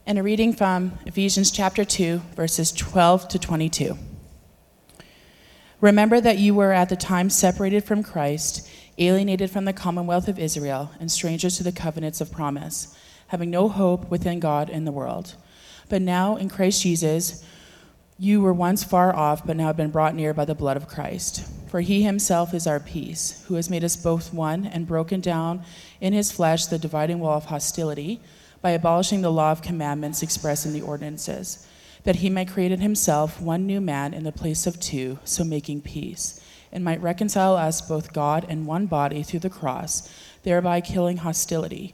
And a reading from Ephesians chapter 2, verses 12 to 22. Remember that you were at the time separated from Christ, alienated from the commonwealth of Israel, and strangers to the covenants of promise, having no hope within God in the world. But now in Christ Jesus, you were once far off, but now have been brought near by the blood of Christ. For he himself is our peace, who has made us both one and broken down in his flesh the dividing wall of hostility, by abolishing the law of commandments expressed in the ordinances, that he might create in himself one new man in the place of two, so making peace, and might reconcile us both God and one body through the cross, thereby killing hostility.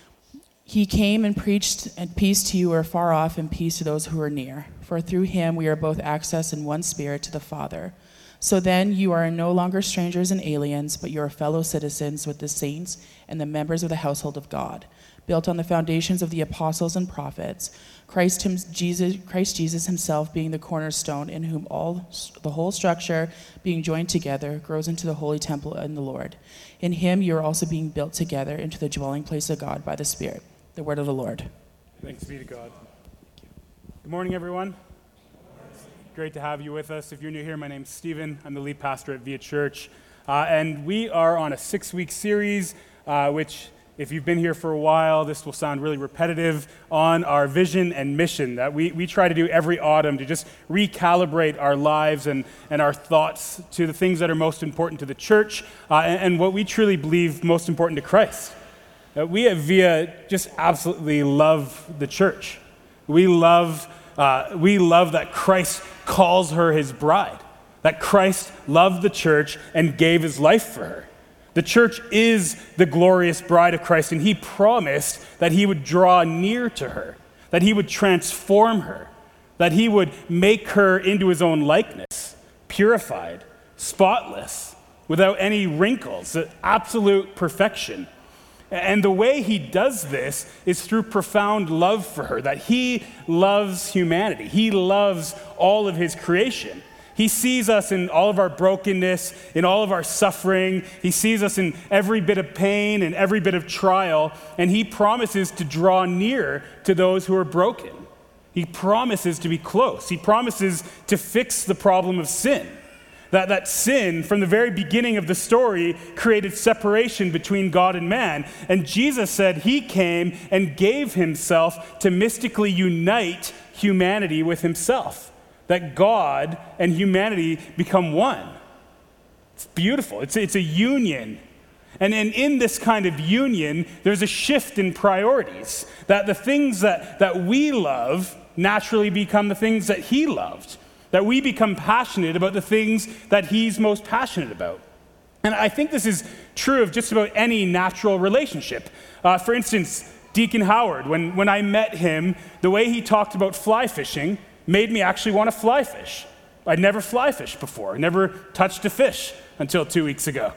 He came and preached peace to you who are far off and peace to those who are near. For through him we are both access in one spirit to the Father. So then you are no longer strangers and aliens, but you are fellow citizens with the saints and the members of the household of God, built on the foundations of the apostles and prophets, Christ Jesus himself being the cornerstone, in whom the whole structure, being joined together, grows into the holy temple in the Lord. In him you are also being built together into the dwelling place of God by the Spirit. The word of the Lord. Thanks be to God. Good morning, everyone. Great to have you with us. If you're new here, my name's Stephen. I'm the lead pastor at Via Church. And we are on a 6-week series, which, if you've been here for a while, this will sound really repetitive, on our vision and mission that we try to do every autumn to just recalibrate our lives and our thoughts to the things that are most important to the church and what we truly believe most important to Christ. We at Via just absolutely love the church. We love that Christ calls her his bride, that Christ loved the church and gave his life for her. The church is the glorious bride of Christ, and he promised that he would draw near to her, that he would transform her, that he would make her into his own likeness, purified, spotless, without any wrinkles, absolute perfection. And the way he does this is through profound love for her, that he loves humanity. He loves all of his creation. He sees us in all of our brokenness, in all of our suffering. He sees us in every bit of pain and every bit of trial, and he promises to draw near to those who are broken. He promises to be close. He promises to fix the problem of sin. That sin, from the very beginning of the story, created separation between God and man. And Jesus said he came and gave himself to mystically unite humanity with himself. That God and humanity become one. It's beautiful. It's a union. And in this kind of union, there's a shift in priorities. That the things that we love naturally become the things that he loved. That we become passionate about the things that he's most passionate about. And I think this is true of just about any natural relationship. For instance, Deacon Howard, when I met him, the way he talked about fly fishing made me actually want to fly fish. I'd never fly fished before. I never touched a fish until 2 weeks ago,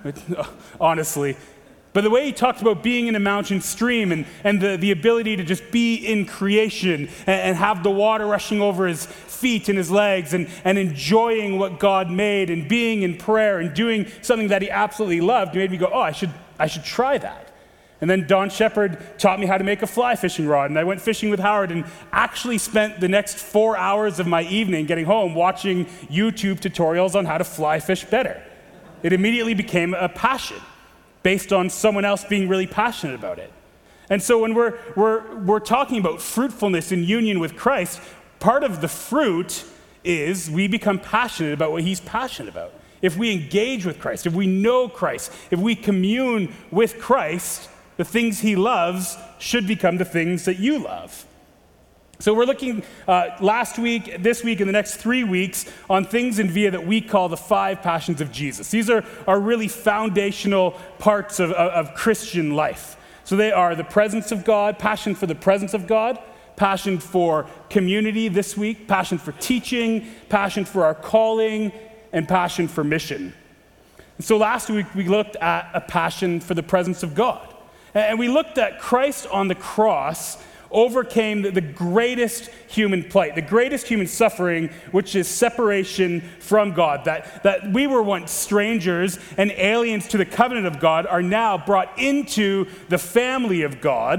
honestly. But the way he talked about being in a mountain stream and the ability to just be in creation and have the water rushing over his feet and his legs and enjoying what God made and being in prayer and doing something that he absolutely loved made me go, oh, I should try that. And then Don Shepard taught me how to make a fly fishing rod, and I went fishing with Howard and actually spent the next 4 hours of my evening getting home watching YouTube tutorials on how to fly fish better. It immediately became a passion based on someone else being really passionate about it. And so when we're talking about fruitfulness in union with Christ, part of the fruit is we become passionate about what he's passionate about. If we engage with Christ, if we know Christ, if we commune with Christ, the things he loves should become the things that you love. So we're looking last week, this week, and the next 3 weeks on things in Via that we call the 5 passions of Jesus. These are really foundational parts of Christian life. So they are the presence of God, passion for the presence of God, passion for community this week, passion for teaching, passion for our calling, and passion for mission. And so last week we looked at a passion for the presence of God. And we looked at Christ on the cross overcame the greatest human plight, the greatest human suffering, which is separation from God. That we were once strangers and aliens to the covenant of God are now brought into the family of God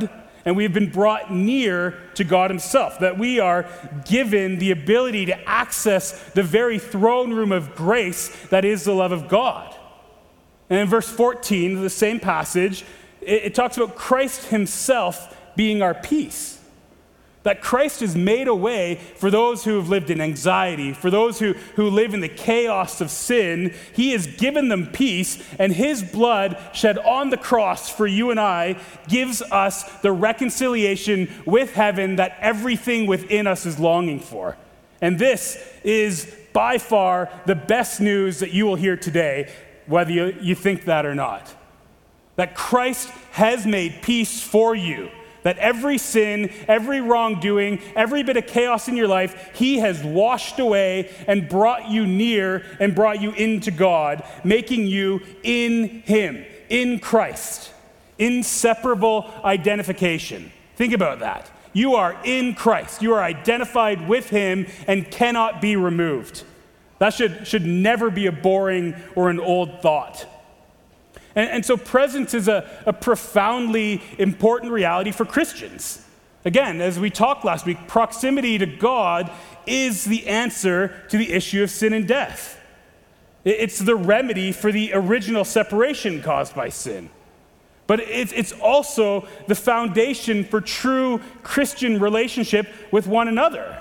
and we've been brought near to God himself, that we are given the ability to access the very throne room of grace that is the love of God. And in verse 14, the same passage, it talks about Christ himself being our peace. That Christ has made a way for those who have lived in anxiety, for those who live in the chaos of sin. He has given them peace, and his blood shed on the cross for you and I gives us the reconciliation with heaven that everything within us is longing for. And this is by far the best news that you will hear today, whether you think that or not. That Christ has made peace for you. That every sin, every wrongdoing, every bit of chaos in your life, he has washed away and brought you near and brought you into God, making you in him, in Christ. Inseparable identification. Think about that. You are in Christ. You are identified with him and cannot be removed. That should never be a boring or an old thought. And so presence is a profoundly important reality for Christians. Again, as we talked last week, proximity to God is the answer to the issue of sin and death. It's the remedy for the original separation caused by sin. But it's also the foundation for true Christian relationship with one another.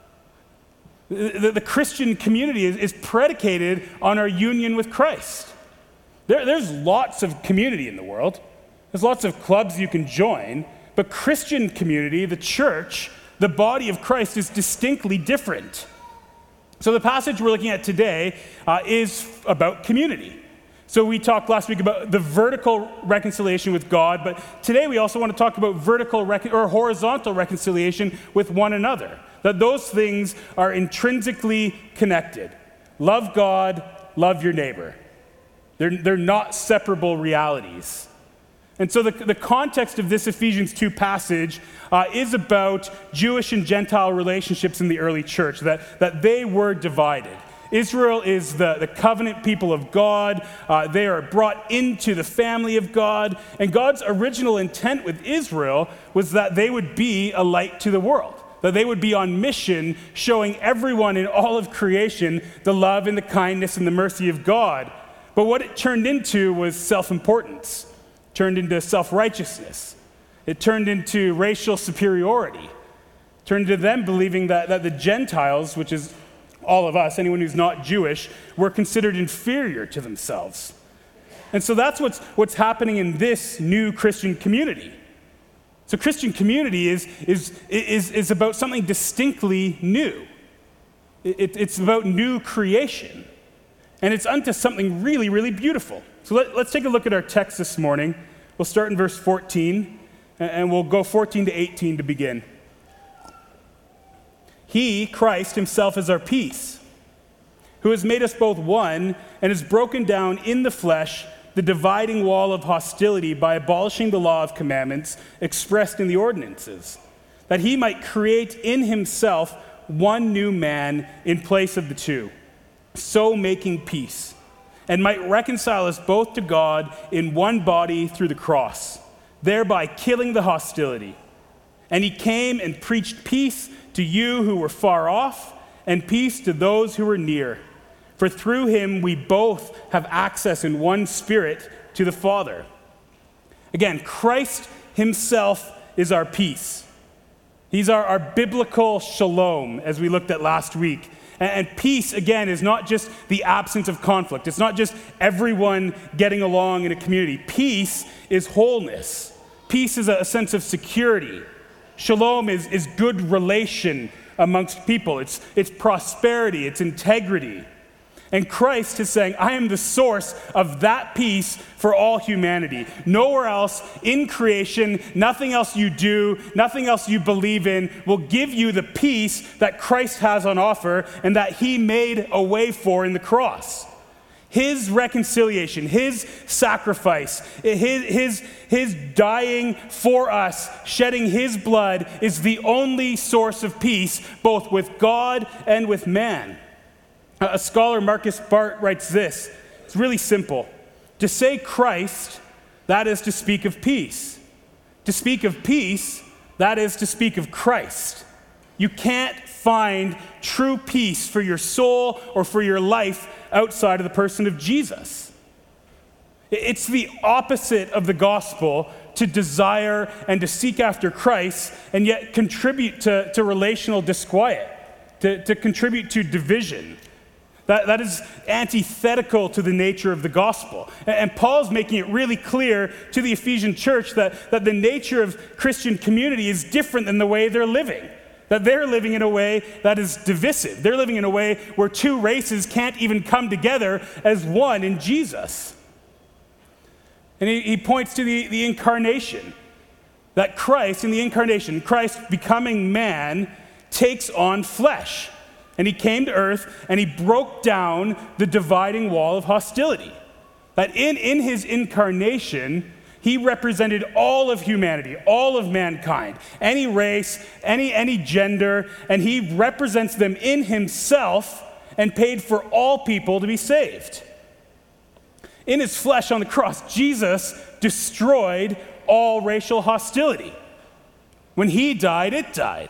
The Christian community is predicated on our union with Christ. There's lots of community in the world. There's lots of clubs you can join, but Christian community, the church, the body of Christ is distinctly different. So the passage we're looking at today is about community. So we talked last week about the vertical reconciliation with God, but today we also want to talk about horizontal reconciliation with one another. That those things are intrinsically connected. Love God, love your neighbor. They're not separable realities. And so the context of this Ephesians 2 passage is about Jewish and Gentile relationships in the early church, that they were divided. Israel is the covenant people of God. They are brought into the family of God. And God's original intent with Israel was that they would be a light to the world, that they would be on mission, showing everyone in all of creation the love and the kindness and the mercy of God. But what it turned into was self-importance, turned into self-righteousness. It turned into racial superiority, turned into them believing that the Gentiles, which is all of us, anyone who's not Jewish, were considered inferior to themselves. And so that's what's happening in this new Christian community. So Christian community is about something distinctly new. It's about new creation. And it's unto something really, really beautiful. So let's take a look at our text this morning. We'll start in verse 14, and we'll go 14 to 18 to begin. He, Christ himself, is our peace, who has made us both one and has broken down in the flesh the dividing wall of hostility by abolishing the law of commandments expressed in the ordinances, that he might create in himself one new man in place of the two, so making peace, and might reconcile us both to God in one body through the cross, thereby killing the hostility. And he came and preached peace to you who were far off, and peace to those who were near. For through him we both have access in one spirit to the Father. Again, Christ himself is our peace. He's our biblical shalom, as we looked at last week. And peace, again, is not just the absence of conflict. It's not just everyone getting along in a community. Peace is wholeness. Peace is a sense of security. Shalom is good relation amongst people. It's prosperity. It's integrity. And Christ is saying, I am the source of that peace for all humanity. Nowhere else in creation, nothing else you do, nothing else you believe in will give you the peace that Christ has on offer and that he made a way for in the cross. His reconciliation, his sacrifice, his dying for us, shedding his blood is the only source of peace, both with God and with man. A scholar, Marcus Bart, writes this. It's really simple. To say Christ, that is to speak of peace. To speak of peace, that is to speak of Christ. You can't find true peace for your soul or for your life outside of the person of Jesus. It's the opposite of the gospel to desire and to seek after Christ and yet contribute to relational disquiet, to contribute to division. That is antithetical to the nature of the gospel. And Paul's making it really clear to the Ephesian church that the nature of Christian community is different than the way they're living. That they're living in a way that is divisive. They're living in a way where two races can't even come together as one in Jesus. And he points to the incarnation. That Christ, in the incarnation, Christ becoming man, takes on flesh. And he came to earth and he broke down the dividing wall of hostility. That in his incarnation, he represented all of humanity, all of mankind, any race, any gender, and he represents them in himself and paid for all people to be saved. In his flesh on the cross, Jesus destroyed all racial hostility. When he died, it died.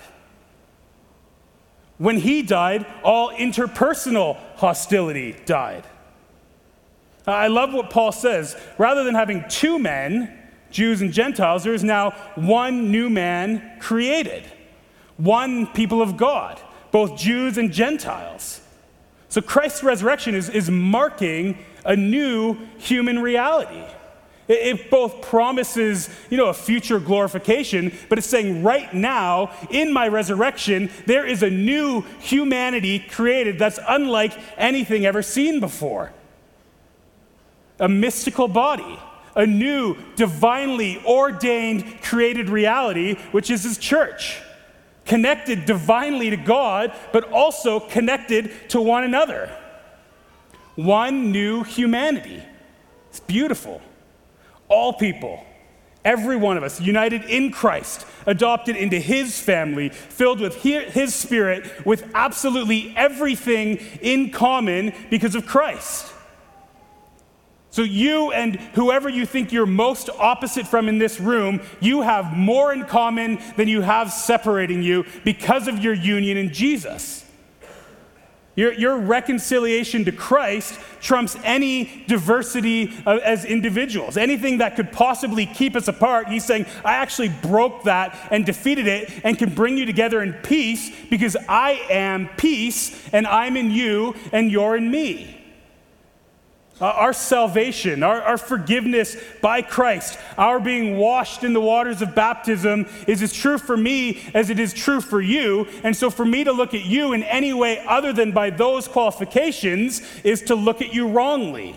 When he died, all interpersonal hostility died. I love what Paul says. Rather than having two men, Jews and Gentiles, there is now one new man created. One people of God, both Jews and Gentiles. So Christ's resurrection is marking a new human reality. It both promises, a future glorification, but it's saying right now, in my resurrection, there is a new humanity created that's unlike anything ever seen before. A mystical body, a new, divinely ordained, created reality, which is his church. Connected divinely to God, but also connected to one another. One new humanity. It's beautiful. All people, every one of us, united in Christ, adopted into his family, filled with his spirit, with absolutely everything in common because of Christ. So you and whoever you think you're most opposite from in this room, you have more in common than you have separating you because of your union in Jesus. Your reconciliation to Christ trumps any diversity as individuals. Anything that could possibly keep us apart, he's saying, I actually broke that and defeated it and can bring you together in peace because I am peace and I'm in you and you're in me. Our salvation, our forgiveness by Christ, our being washed in the waters of baptism is as true for me as it is true for you. And so for me to look at you in any way other than by those qualifications is to look at you wrongly.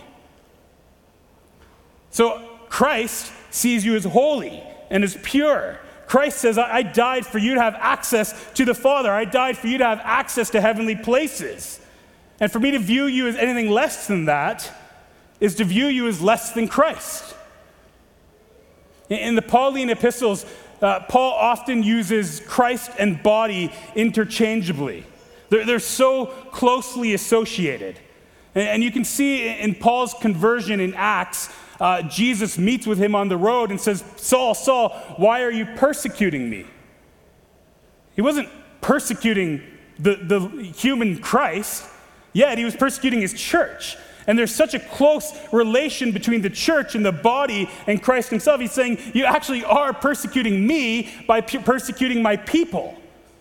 So Christ sees you as holy and as pure. Christ says, I died for you to have access to the Father. I died for you to have access to heavenly places. And for me to view you as anything less than that is to view you as less than Christ. In the Pauline epistles, Paul often uses Christ and body interchangeably. They're so closely associated. And you can see in Paul's conversion in Acts, Jesus meets with him on the road and says, Saul, Saul, why are you persecuting me? He wasn't persecuting the human Christ, yet he was persecuting his church. And there's such a close relation between the church and the body and Christ himself. He's saying, you actually are persecuting me by persecuting my people.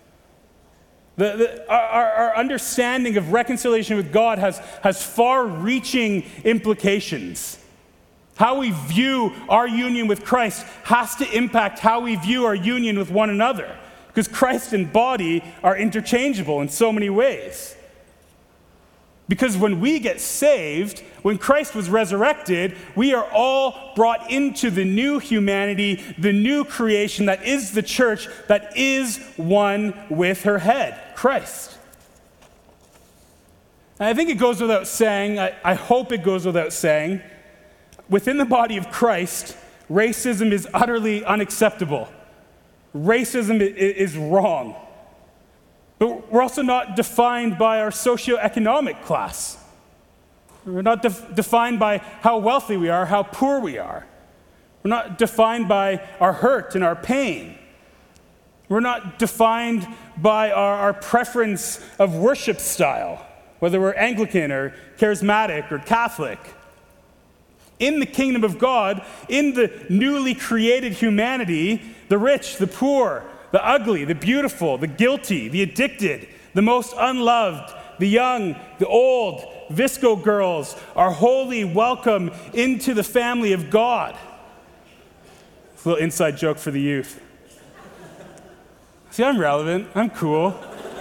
Our understanding of reconciliation with God has far-reaching implications. How we view our union with Christ has to impact how we view our union with one another. Because Christ and body are interchangeable in so many ways. Because when we get saved, when Christ was resurrected, we are all brought into the new humanity, the new creation that is the church, that is one with her head, Christ. And I think it goes without saying, I hope it goes without saying, within the body of Christ, racism is utterly unacceptable. Racism is wrong. But we're also not defined by our socioeconomic class. We're not defined by how wealthy we are, how poor we are. We're not defined by our hurt and our pain. We're not defined by our preference of worship style, whether we're Anglican or charismatic or Catholic. In the kingdom of God, in the newly created humanity, the rich, the poor, the ugly, the beautiful, the guilty, the addicted, the most unloved, the young, the old, Visco girls are wholly welcome into the family of God. It's a little inside joke for the youth. See, I'm relevant. I'm cool.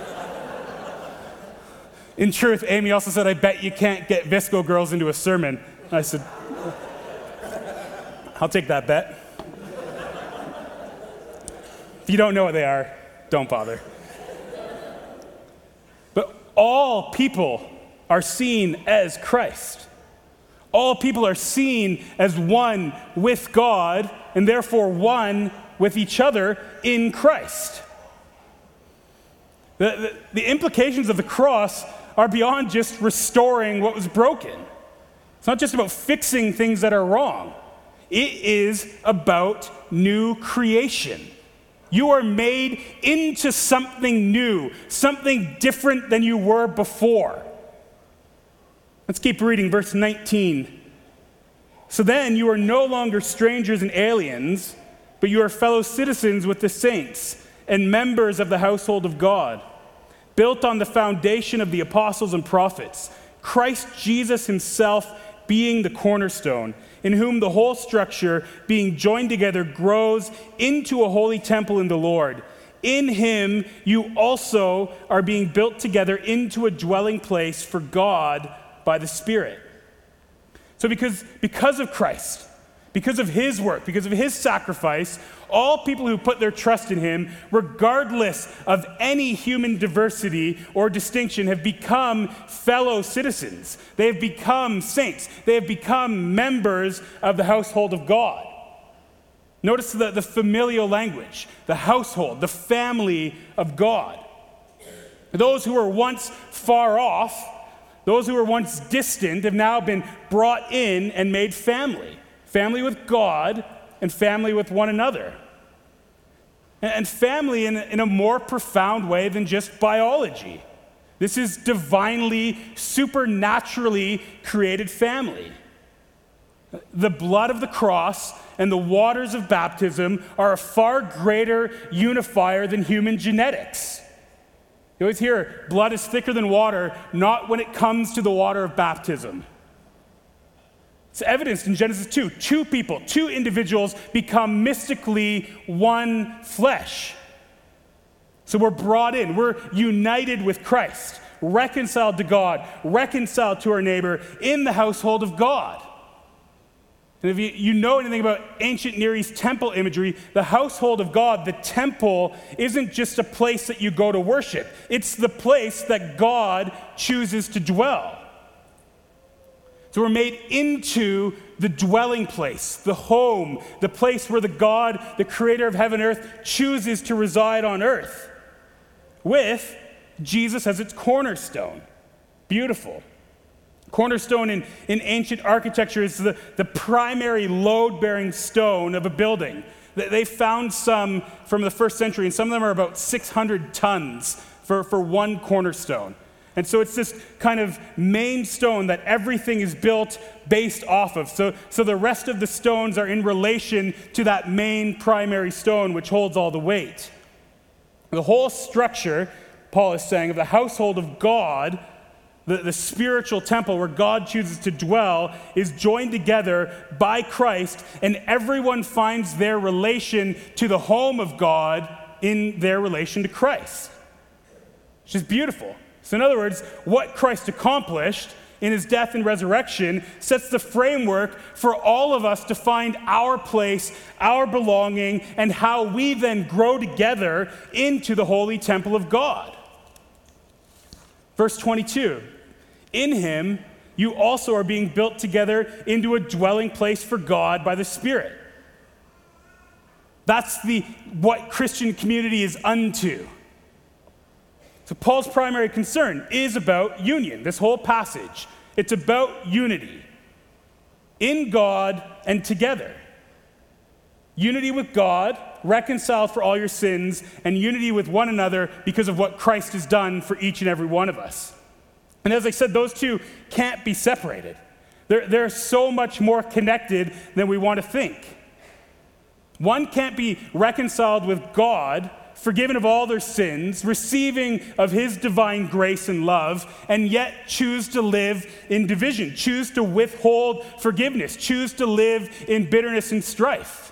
In truth, Amy also said, I bet you can't get Visco girls into a sermon. I said, I'll take that bet. If you don't know what they are, don't bother. But all people are seen as Christ. All people are seen as one with God, and therefore one with each other in Christ. The implications of the cross are beyond just restoring what was broken. It's not just about fixing things that are wrong. It is about new creation. You are made into something new, something different than you were before. Let's keep reading verse 19. So then you are no longer strangers and aliens, but you are fellow citizens with the saints and members of the household of God, built on the foundation of the apostles and prophets, Christ Jesus himself being the cornerstone, in whom the whole structure, being joined together, grows into a holy temple in the Lord. In him you also are being built together into a dwelling place for God by the Spirit. So because of Christ, because of his work, because of his sacrifice, all people who put their trust in him, regardless of any human diversity or distinction, have become fellow citizens. They have become saints. They have become members of the household of God. Notice the familial language, the household, the family of God. Those who were once far off, those who were once distant, have now been brought in and made family. Family with God and family with one another. And family in a more profound way than just biology. This is divinely, supernaturally created family. The blood of the cross and the waters of baptism are a far greater unifier than human genetics. You always hear blood is thicker than water, not when it comes to the water of baptism. It's evidenced in Genesis 2. Two people, two individuals become mystically one flesh. So we're brought in, we're united with Christ, reconciled to God, reconciled to our neighbor in the household of God. And if you know anything about ancient Near East temple imagery, the household of God, the temple, isn't just a place that you go to worship. It's the place that God chooses to dwell. So we're made into the dwelling place, the home, the place where the God, the creator of heaven and earth, chooses to reside on earth, with Jesus as its cornerstone. Beautiful. Cornerstone in ancient architecture is the primary load-bearing stone of a building. They found some from the first century, and some of them are about 600 tons for one cornerstone. And so it's this kind of main stone that everything is built based off of. So the rest of the stones are in relation to that main primary stone, which holds all the weight. The whole structure, Paul is saying, of the household of God, the spiritual temple where God chooses to dwell, is joined together by Christ, and everyone finds their relation to the home of God in their relation to Christ. Which is beautiful. So in other words, what Christ accomplished in his death and resurrection sets the framework for all of us to find our place, our belonging, and how we then grow together into the holy temple of God. Verse 22, in him you also are being built together into a dwelling place for God by the Spirit. That's what Christian community is unto. So Paul's primary concern is about union, this whole passage. It's about unity in God and together. Unity with God, reconciled for all your sins, and unity with one another because of what Christ has done for each and every one of us. And as I said, those two can't be separated. They're so much more connected than we want to think. One can't be reconciled with God, forgiven of all their sins, receiving of his divine grace and love, and yet choose to live in division, choose to withhold forgiveness, choose to live in bitterness and strife.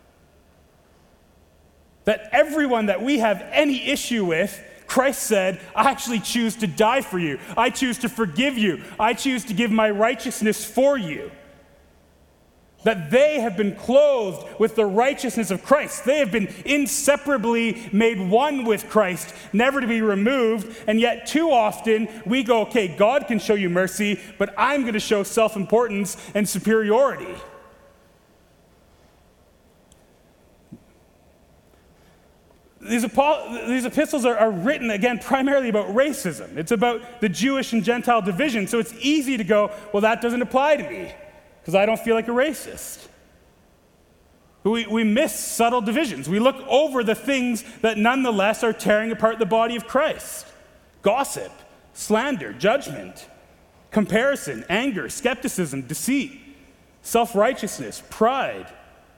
That everyone that we have any issue with, Christ said, I actually choose to die for you. I choose to forgive you. I choose to give my righteousness for you. That they have been clothed with the righteousness of Christ. They have been inseparably made one with Christ, never to be removed. And yet too often we go, okay, God can show you mercy, but I'm going to show self-importance and superiority. These epistles are written, again, primarily about racism. It's about the Jewish and Gentile division. So it's easy to go, well, that doesn't apply to me because I don't feel like a racist. But we miss subtle divisions. We look over the things that nonetheless are tearing apart the body of Christ. Gossip, slander, judgment, comparison, anger, skepticism, deceit, self-righteousness, pride.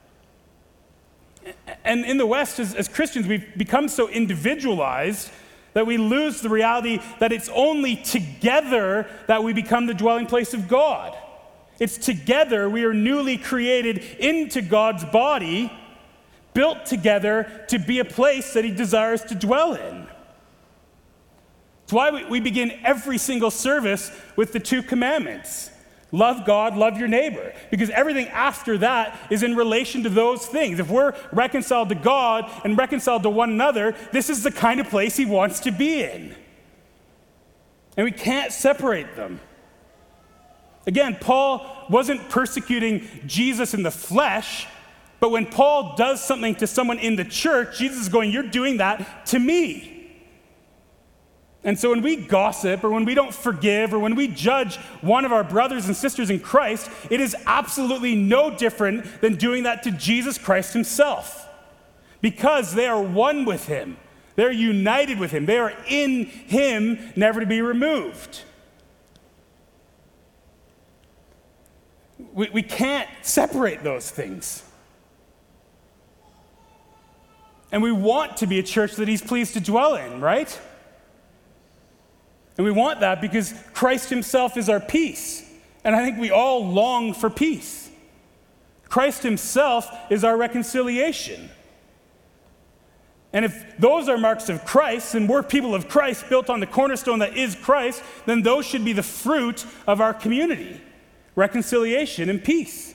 And in the West, as Christians, we've become so individualized that we lose the reality that it's only together that we become the dwelling place of God. It's together we are newly created into God's body, built together to be a place that he desires to dwell in. It's why we begin every single service with the 2 commandments. Love God, love your neighbor. Because everything after that is in relation to those things. If we're reconciled to God and reconciled to one another, this is the kind of place he wants to be in. And we can't separate them. Again, Paul wasn't persecuting Jesus in the flesh, but when Paul does something to someone in the church, Jesus is going, you're doing that to me. And so when we gossip or when we don't forgive or when we judge one of our brothers and sisters in Christ, it is absolutely no different than doing that to Jesus Christ himself. Because they are one with him. They're united with him. They are in him, never to be removed. We can't separate those things. And we want to be a church that he's pleased to dwell in, right? And we want that because Christ himself is our peace. And I think we all long for peace. Christ himself is our reconciliation. And if those are marks of Christ, and we're people of Christ built on the cornerstone that is Christ, then those should be the fruit of our community. Reconciliation and peace.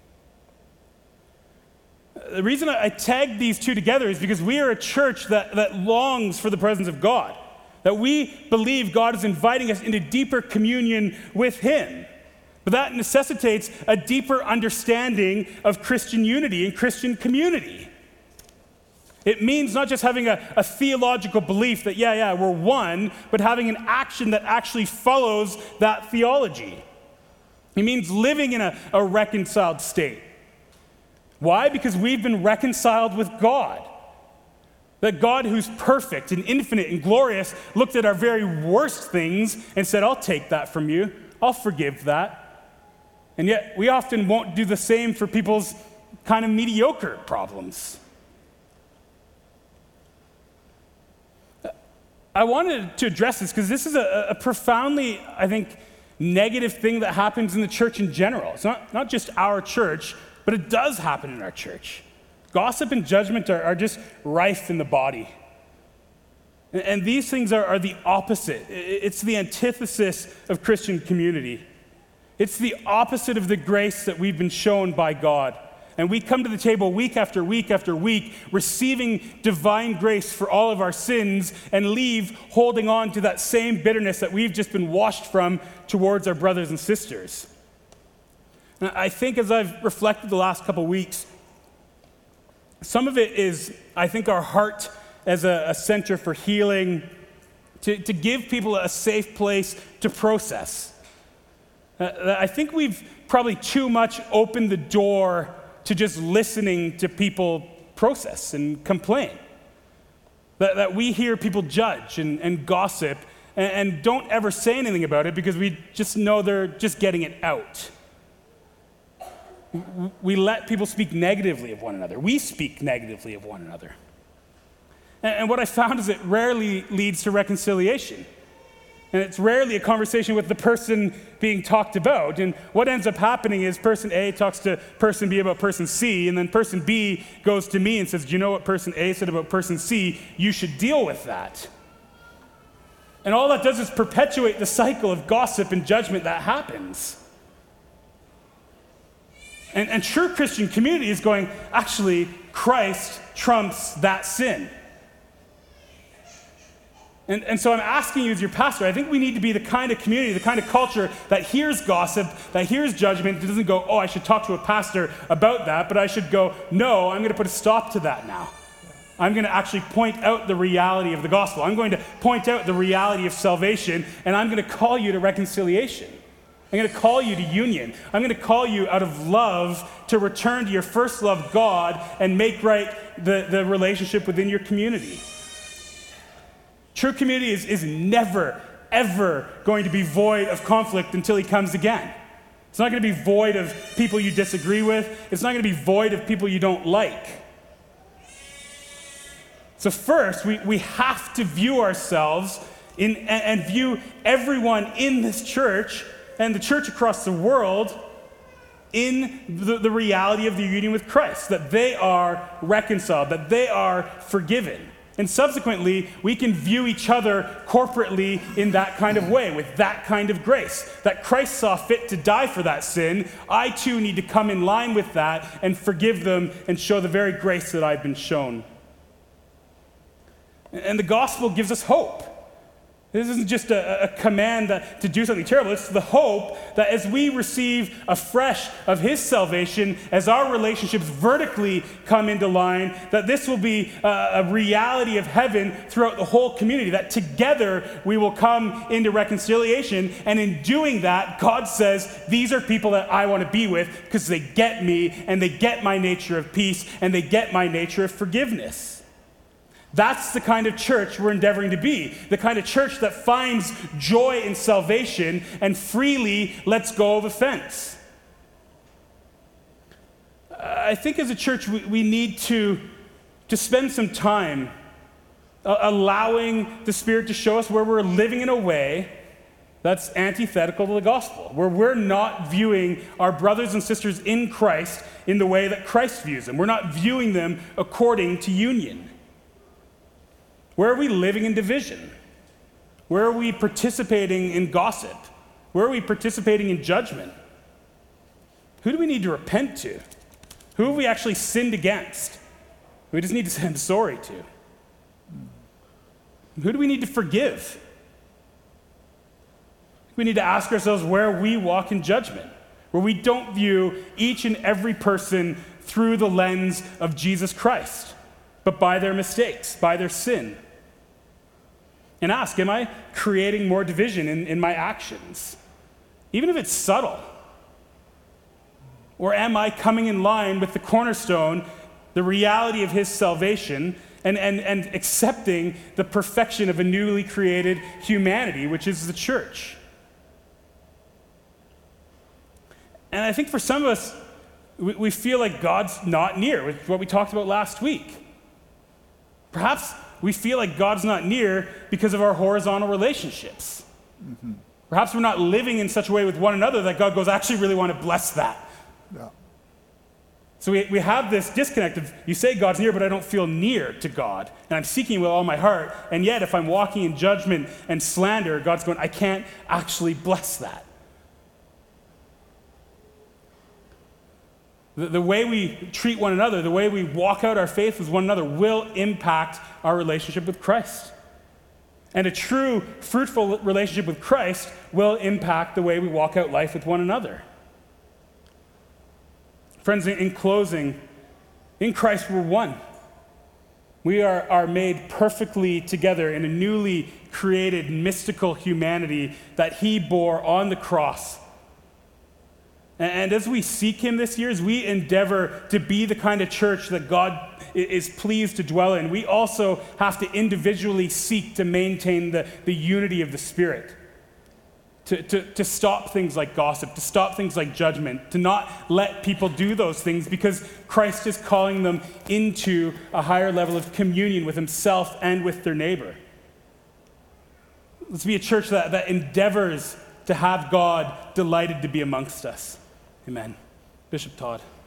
The reason I tagged these two together is because we are a church that longs for the presence of God. That we believe God is inviting us into deeper communion with him. But that necessitates a deeper understanding of Christian unity and Christian community. It means not just having a theological belief that, we're one, but having an action that actually follows that theology. It means living in a reconciled state. Why? Because we've been reconciled with God. That God, who's perfect and infinite and glorious, looked at our very worst things and said, I'll take that from you. I'll forgive that. And yet, we often won't do the same for people's kind of mediocre problems. I wanted to address this because this is a profoundly, I think, negative thing that happens in the church in general. It's not just our church, but it does happen in our church. Gossip and judgment are just rife in the body. And these things are the opposite. It's the antithesis of Christian community. It's the opposite of the grace that we've been shown by God. And we come to the table week after week after week, receiving divine grace for all of our sins, and leave holding on to that same bitterness that we've just been washed from towards our brothers and sisters. And I think as I've reflected the last couple weeks, some of it is, I think, our heart as a center for healing, to give people a safe place to process. I think we've probably too much opened the door to just listening to people process and complain. That we hear people judge and gossip and don't ever say anything about it because we just know they're just getting it out. We let people speak negatively of one another. We speak negatively of one another. And what I found is it rarely leads to reconciliation. And it's rarely a conversation with the person being talked about. And what ends up happening is person A talks to person B about person C, and then person B goes to me and says, do you know what person A said about person C? You should deal with that. And all that does is perpetuate the cycle of gossip and judgment that happens. And true Christian community is going, actually, Christ trumps that sin. And so I'm asking you as your pastor, I think we need to be the kind of community, the kind of culture that hears gossip, that hears judgment, that doesn't go, oh, I should talk to a pastor about that, but I should go, no, I'm going to put a stop to that now. I'm going to actually point out the reality of the gospel. I'm going to point out the reality of salvation, and I'm going to call you to reconciliation. I'm going to call you to union. I'm going to call you out of love to return to your first love, God, and make right the relationship within your community. True community is never, ever going to be void of conflict until he comes again. It's not going to be void of people you disagree with. It's not going to be void of people you don't like. So first, we have to view ourselves and view everyone in this church and the church across the world in the reality of the union with Christ, that they are reconciled, that they are forgiven. And subsequently, we can view each other corporately in that kind of way, with that kind of grace. That Christ saw fit to die for that sin, I too need to come in line with that and forgive them and show the very grace that I've been shown. And the gospel gives us hope. This isn't just a command to do something terrible. It's the hope that as we receive afresh of his salvation, as our relationships vertically come into line, that this will be a reality of heaven throughout the whole community, that together we will come into reconciliation. And in doing that, God says, these are people that I want to be with because they get me and they get my nature of peace and they get my nature of forgiveness. That's the kind of church we're endeavoring to be, the kind of church that finds joy in salvation and freely lets go of offense. I think as a church we need to spend some time allowing the Spirit to show us where we're living in a way that's antithetical to the gospel, where we're not viewing our brothers and sisters in Christ in the way that Christ views them. We're not viewing them according to union. Where are we living in division? Where are we participating in gossip? Where are we participating in judgment? Who do we need to repent to? Who have we actually sinned against? We just need to say, I'm sorry to. Who do we need to forgive? We need to ask ourselves where we walk in judgment, where we don't view each and every person through the lens of Jesus Christ, but by their mistakes, by their sin. And ask, am I creating more division in my actions? Even if it's subtle. Or am I coming in line with the cornerstone, the reality of his salvation, and accepting the perfection of a newly created humanity, which is the church? And I think for some of us, we feel like God's not near, with what we talked about last week. Perhaps we feel like God's not near because of our horizontal relationships. Mm-hmm. Perhaps we're not living in such a way with one another that God goes, I actually really want to bless that. Yeah. So we have this disconnect of, you say God's near, but I don't feel near to God. And I'm seeking with all my heart. And yet, if I'm walking in judgment and slander, God's going, I can't actually bless that. The way we treat one another, the way we walk out our faith with one another will impact our relationship with Christ. And a true, fruitful relationship with Christ will impact the way we walk out life with one another. Friends, in closing, in Christ we're one. We are made perfectly together in a newly created mystical humanity that he bore on the cross. And as we seek him this year, as we endeavor to be the kind of church that God is pleased to dwell in, we also have to individually seek to maintain the unity of the Spirit. To stop things like gossip, to stop things like judgment, to not let people do those things because Christ is calling them into a higher level of communion with himself and with their neighbor. Let's be a church that endeavors to have God delighted to be amongst us. Amen. Bishop Todd.